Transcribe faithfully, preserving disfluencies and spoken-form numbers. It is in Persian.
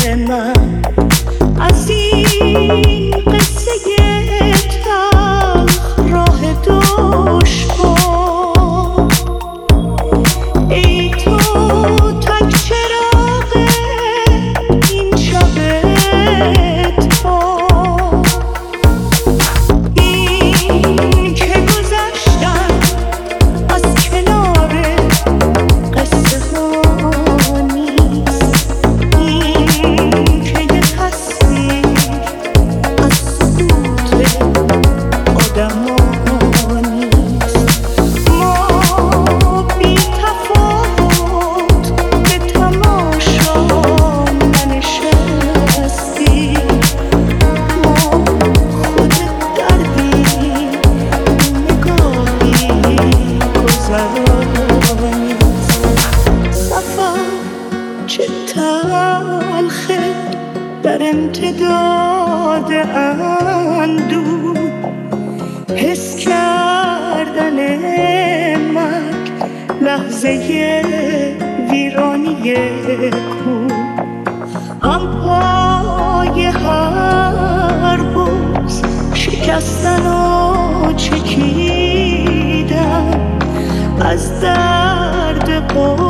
من از این قصه تلخ راه دشوار. ای تو تک چراغ این شب تار، این که گذشتن از کنار قصه ها نیست، این که یه تصویر از سکوت آدم ها نیست. ما بی تفاوت به تماشا ننشستیم، ما خود دردیم نگاهی گذرانیم. سفر چه تلخه در امتداد اندوه، حس کردن مرگ لحظه ویرانی کوه. هم پای هر بز شکستن و چکیدن از درد قرب